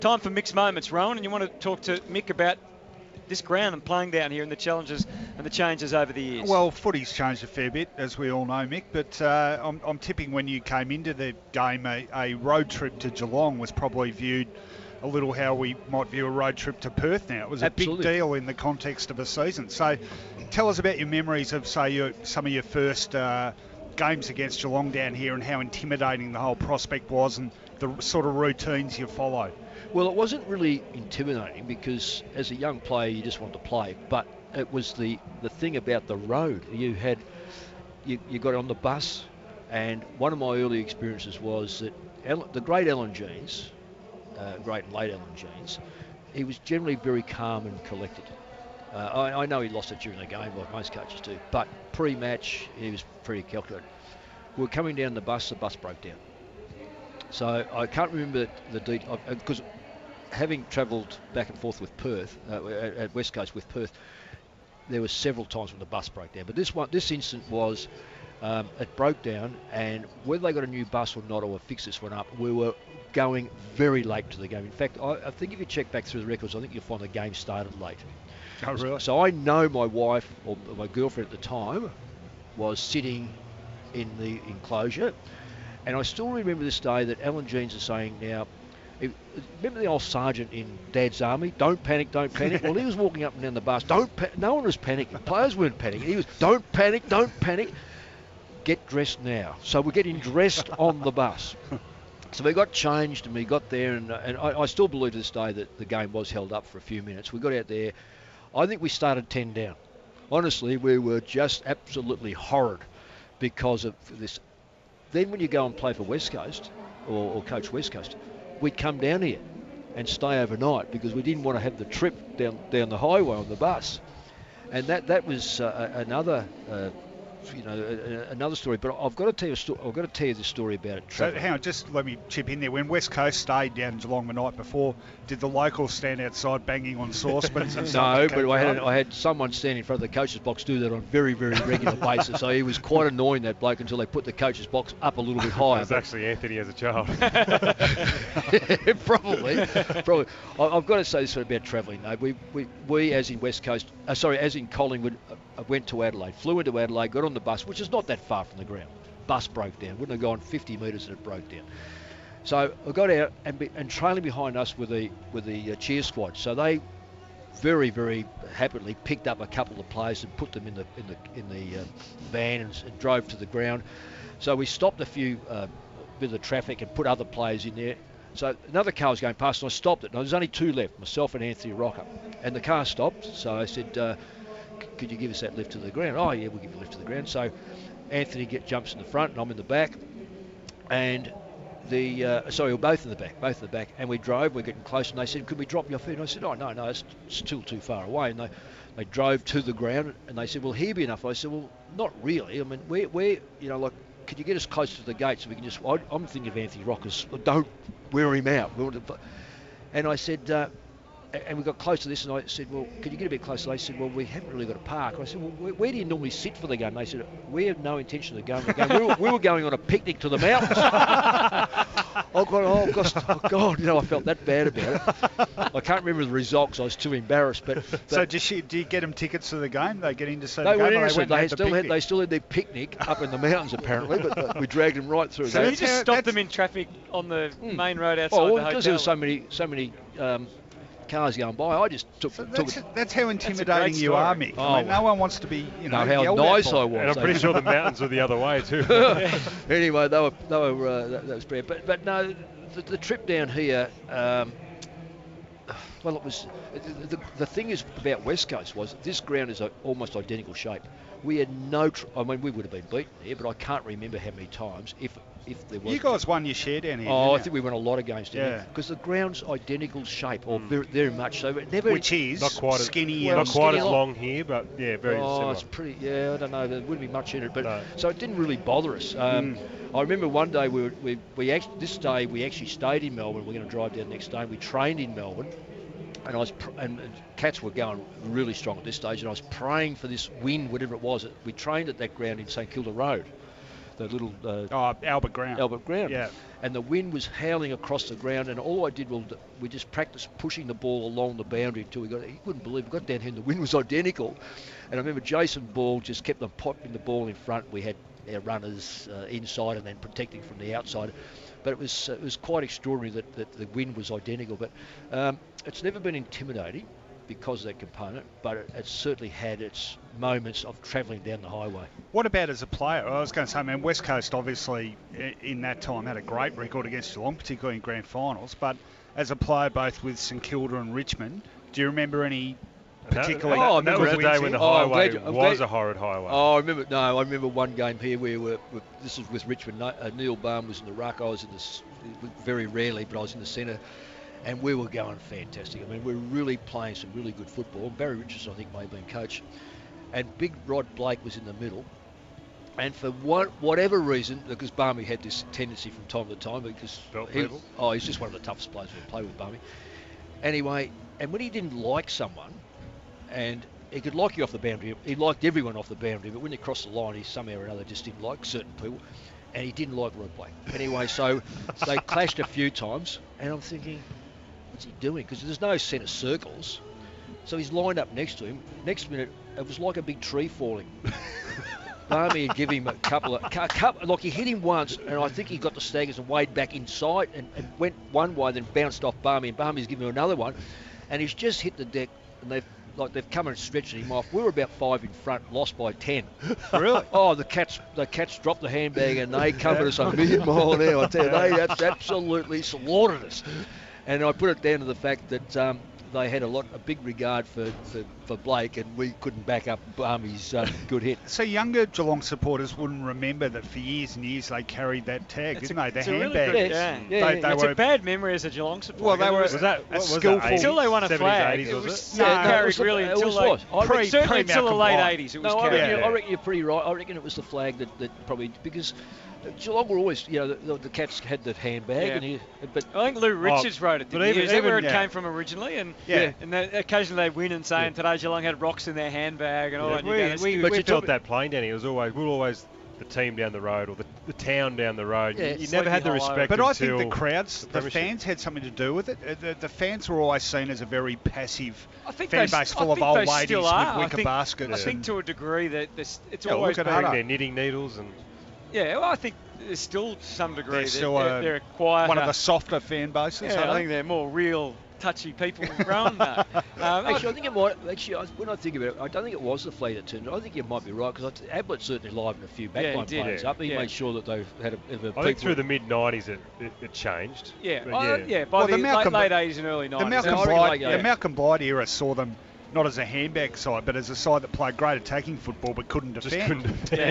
Time for mixed moments, Rowan, and you want to talk to Mick about this ground and playing down here and the challenges and the changes over the years. Well, footy's changed a fair bit, as we all know, Mick, but I'm tipping when you came into the game, a road trip to Geelong was probably viewed a little how we might view a road trip to Perth now. It was a big deal in the context of a season. So tell us about your memories of, say, some of your first games against Geelong down here and how intimidating the whole prospect was and the sort of routines you followed. Well, it wasn't really intimidating because as a young player you just wanted to play, but it was the thing about the road. You got on the bus, and one of my early experiences was that the great Alan Jeans, great and late Alan Jeans, he was generally very calm and collected. I know he lost it during the game, like most coaches do, but pre-match he was pretty calculated. We were coming down the bus broke down. So I can't remember the detail, because having travelled back and forth with Perth, at West Coast with Perth, there were several times when the bus broke down. But this incident was, it broke down, and whether they got a new bus or not, or fix this one up, we were going very late to the game. In fact, I think if you check back through the records, I think you'll find the game started late. Oh, really? So I know my wife, or my girlfriend at the time, was sitting in the enclosure, and I still remember this day that Alan Jeans is saying now, remember the old sergeant in Dad's Army? Don't panic, don't panic. Well, he was walking up and down the bus. No one was panicking. Players weren't panicking. He was, don't panic, don't panic. Get dressed now. So we're getting dressed on the bus. So we got changed and we got there, and I still believe to this day that the game was held up for a few minutes. We got out there. I think we started 10 down. Honestly, we were just absolutely horrid because of this. Then when you go and play for West Coast or coach West Coast, we'd come down here and stay overnight because we didn't want to have the trip down the highway on the bus, and that was another another story. But I've got to tell you I've got to tell you the story about it. So hang on, just let me chip in there. When West Coast stayed down in Geelong the night before, did the locals stand outside banging on saucepans and stuff? No, but I had someone stand in front of the coach's box do that on a very, very regular basis. So he was quite annoying, that bloke, until they put the coach's box up a little bit higher. It was actually Anthony as a child. Probably. I've got to say this about travelling though. We as in West Coast, as in Collingwood, went to Adelaide, flew into Adelaide, got on the bus, which is not that far from the ground. Bus broke down. Wouldn't have gone 50 metres and it broke down. So I got out and trailing behind us with the cheer squad. So they very, very happily picked up a couple of players and put them in the van and drove to the ground. So we stopped a few bit of the traffic and put other players in there. So another car was going past and I stopped it. And there was only two left, myself and Anthony Rocker. And the car stopped. So I said, could you give us that lift to the ground? Oh yeah, we'll give you a lift to the ground. So Anthony jumps in the front and I'm in the back, and we're both in the back, and we drove. We're getting close, and they said, "Could we drop your feet?" And I said, "Oh no, it's still too far away." And they drove to the ground, and they said, "Will here be enough?" I said, "Well, not really. I mean, we're could you get us close to the gate so we can just?" I'm thinking of Anthony Rockers. Don't wear him out. And I said. And we got close to this, and I said, "Well, could you get a bit closer?" They said, "Well, we haven't really got a park." I said, "Well, where do you normally sit for the game?" They said, "We have no intention of going to the game. We were going on a picnic to the mountains." Oh God, I felt that bad about it. I can't remember the result because I was too embarrassed. But so do you get them tickets to the game? They get in to see the game? They still had their picnic up in the mountains apparently, but we dragged them right through. So you just stopped them in traffic on the main road outside the hotel? Because there were so many cars going by, I just took that's how intimidating you are, Mick. I mean, no one wants to be, how nice I was. And I'm pretty sure the mountains were the other way too. Anyway, that was bad. But no, the trip down here. Well, it was the thing is about West Coast was this ground is almost identical shape. We had we would have been beaten here, but I can't remember how many times if there was. You guys won your share down here. Oh, I think we won a lot of games down here because the ground's identical shape, or very, very much so. It never. Which is not quite skinny, not quite as long here, but yeah, very similar. Oh, it's pretty. Yeah, I don't know. There wouldn't be much in it, but no. So it didn't really bother us. I remember one day we actually stayed in Melbourne. We're going to drive down the next day. And we trained in Melbourne. And Cats were going really strong at this stage, and I was praying for this wind, whatever it was. We trained at that ground in St Kilda Road. the little Albert Ground. Albert Ground. Yeah. And the wind was howling across the ground, and all I did was we just practiced pushing the ball along the boundary until he couldn't believe we got down here and the wind was identical. And I remember Jason Ball just kept on popping the ball in front. We had our runners inside and then protecting from the outside. But it was quite extraordinary that the wind was identical. But it's never been intimidating because of that component, but it certainly had its moments of travelling down the highway. What about as a player? I was going to say, man, West Coast obviously in that time had a great record against Geelong, particularly in grand finals, but as a player both with St Kilda and Richmond, do you remember any particularly... that was the day when the highway was a horrid highway. Oh, I remember one game here where this was with Richmond. Neil Balme was in the ruck. I was in very rarely, but I was in the centre. And we were going fantastic. I mean, we were really playing some really good football. Barry Richardson, I think, may have been coach. And Big Rod Blake was in the middle. And for whatever reason, because Barmy had this tendency from time to time, because he's just one of the toughest players to play with, Barmy. Anyway, and when he didn't like someone, and he could like you off the boundary, he liked everyone off the boundary, but when he crossed the line, he somehow or another just didn't like certain people. And he didn't like Rod Blake. Anyway, so they clashed a few times, and I'm thinking, what's he doing? Because there's no centre circles. So he's lined up next to him. Next minute, it was like a big tree falling. Barmy had given him a couple, like he hit him once, and I think he got the staggers and weighed back inside and went one way, then bounced off Barmy, and Barmy's given him another one, and he's just hit the deck, and they've come and stretched him off. We were about 5 in front, lost by 10. Really? Oh, the cats dropped the handbag and they covered us a million mile an hour. I tell you, they absolutely slaughtered us. And I put it down to the fact that they had a big regard for Blake, and we couldn't back up Barmy's good hit. So younger Geelong supporters wouldn't remember that for years and years they carried that tag, didn't they? The handbag. Really It's a bad memory as a Geelong supporter. Well, they were skillful until they won a 70s, flag. 80s, It was was it? carried really until certainly until the late 80s. It was carried. I reckon you're pretty right. I reckon it was the flag that probably, because Geelong were always, the Cats had the handbag, but I think Lou Richards wrote it. Is that where it came from originally? And occasionally they win and saying today Geelong had rocks in their handbag and all that. We felt that playing, Danny. It was we were always the team down the road or the town down the road. Yeah, you never had the respect. But I think the crowds, the fans had something to do with it. The fans were always seen as a very passive fan base full of old ladies with wicker baskets. I think to a degree that it's look always at bring their knitting needles and. Yeah, well, I think there's still some degree. They're quieter. One of the softer fan bases. Yeah, I think they're more real, touchy people grown that. Actually, I think it might. Actually, when I think about it, I don't think it was the fleet that turned. I think you might be right, because Ablett certainly livened a few backline players up. He made sure that they had I think through the mid '90s it changed. Yeah, by the late '80s and early '90s. The Malcolm Blight era saw them not as a handbag side, but as a side that played great attacking football but couldn't defend.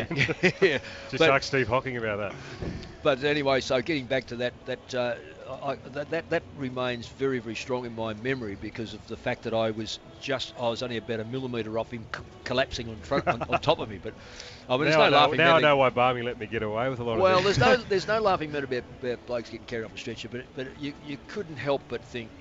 Just like Steve Hocking about that. But anyway, so getting back to that remains very, very strong in my memory, because of the fact that I was only about a millimetre off him collapsing on top of me. But I mean, now I know why Barmy let me get away with a lot of things. Well, there's no laughing matter about blokes getting carried off a stretcher, but you couldn't help but think.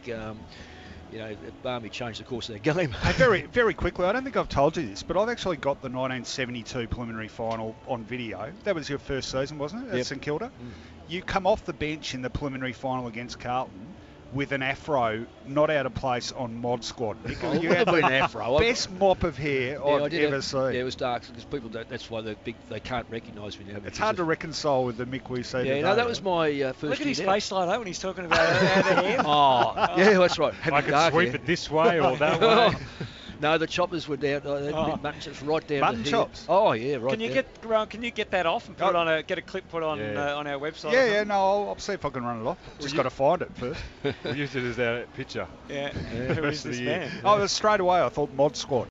Barmy changed the course of their game. Very, very quickly, I don't think I've told you this, but I've actually got the 1972 preliminary final on video. That was your first season, wasn't it, at St Kilda? You come off the bench in the preliminary final against Carlton with an afro not out of place on Mod Squad. You had the afro. Best mop of hair I've ever seen. Yeah, it was dark, because people that's why they can't recognise when you have it. It's hard to reconcile with the Mick we see today. That was my first year. Look at his face like that when he's talking about how the hair. Yeah, that's right. I can sweep it this way or that way. No, the choppers were down. Mutton chops right down. Mutton chops. Oh yeah, right. Can you get that off and put it on get a clip put on our website? Yeah. No, I'll see if I can run it off. Just got to find it first. We used it as our picture. Yeah. Who is this man? Oh, straight away I thought Mod Squad.